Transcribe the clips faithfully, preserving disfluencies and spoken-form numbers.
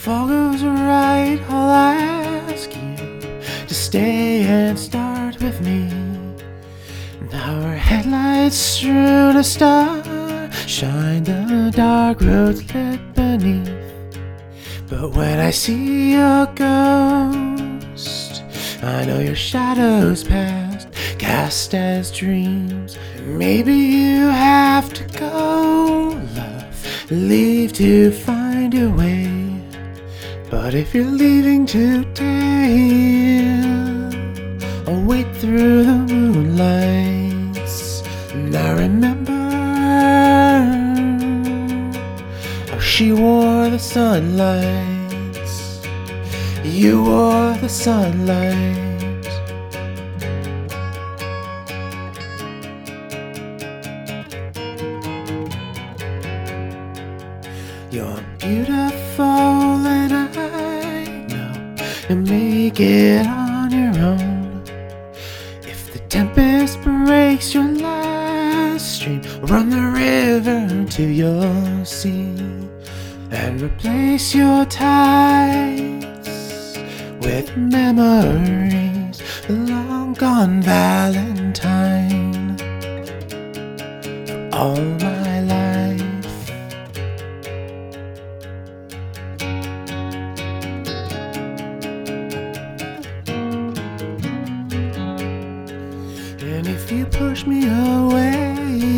If all goes right, I'll ask you to stay and start with me. Our headlights strewn a star, shine the dark roads lit beneath. But when I see your ghost, I know your shadow's past, cast as dreams. Maybe you have to go, love, leave to find your way. But if you're leaving today, I'll wait through the moonlights. And I remember how she wore the sunlights. You wore the sunlight. You're beautiful and I know you'll make it on your own. If the tempest breaks your last stream, run the river to your sea and replace your tides with memories of a long gone Valentine for all my life. And if you push me away,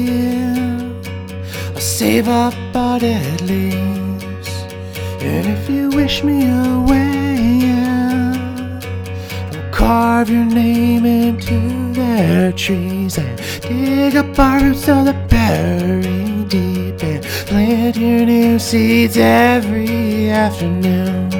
I'll save up our dead leaves. And if you wish me away, I'll carve your name into their trees and dig up our roots so they're buried deep, and plant your new seeds every afternoon.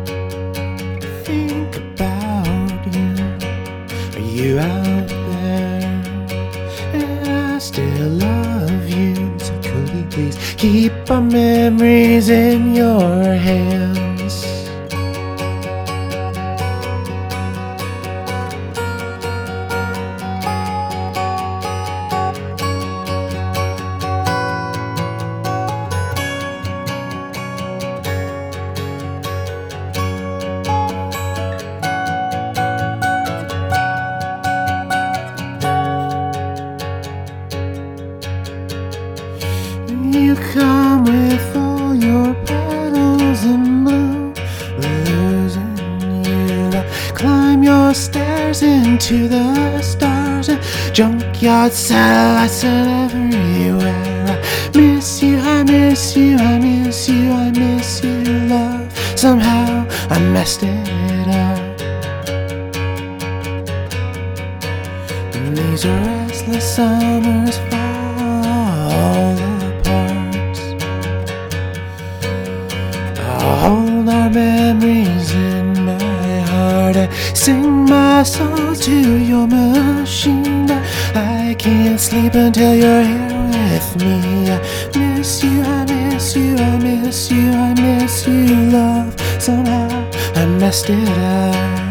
Think about you. Are you out there? And I still love you, so could you please keep our memories in your hands? You come with all your petals in bloom, losing you. I climb your stairs into the stars and junkyard satellites and everywhere. I miss you, I miss you, I miss you, I miss you, love. Somehow I messed it up. And these restless summers fall apart. I'll hold our memories in my heart and sing my songs to your machine. But I can't sleep until you're here with me. I miss you, I miss you, I miss you, I miss you, love. Somehow I messed it up.